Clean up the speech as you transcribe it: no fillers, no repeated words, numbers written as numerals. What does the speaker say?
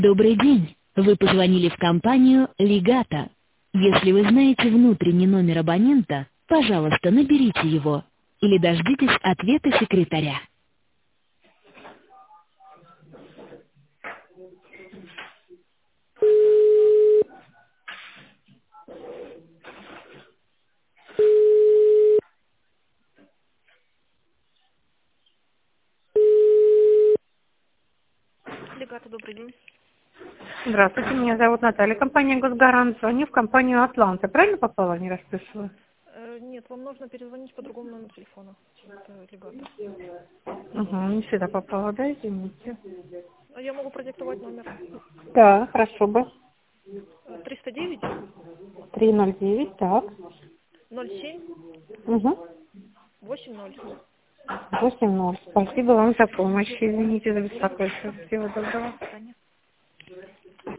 Добрый день. Вы позвонили в компанию «Легато». Если вы знаете внутренний номер абонента, пожалуйста, наберите его или дождитесь ответа секретаря. Легато, добрый день. Здравствуйте, меня зовут Наталья, компания «Госгарант». Звоню в компанию «Атланта». Правильно попала, не расписываю? Нет, вам нужно перезвонить по другому номеру телефона. Это Легато. Угу, не сюда попала, да, извините. А я могу продиктовать номер. Да, хорошо бы. 309 309, так. 07 Угу. 80. 8-0. Спасибо вам за помощь. Извините за беспокойство. Всего доброго. До свидания.